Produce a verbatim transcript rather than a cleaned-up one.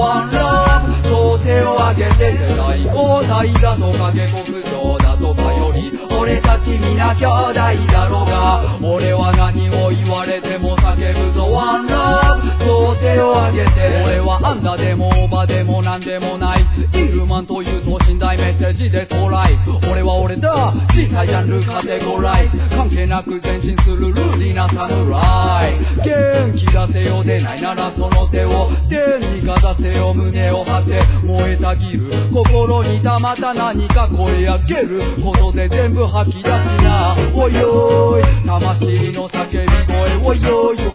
ワンラブそう手を挙げて世代交代だとか下克上だとかより俺たち皆兄弟だろうが俺は何を言われても叫ぶぞワンラブそう手を挙げて俺はアンダでもオーバでもなんでもないイルマンという等身大メッセージでトライ俺は俺だ小さいジャンルカテゴライズ関係なく前進するルーディな侍元気出せよ出ないならその手を天にかざせよ胸を張って燃えたぎる心にたまった何か声上げることで全部吐き出しなおいおい魂の叫び声おいおい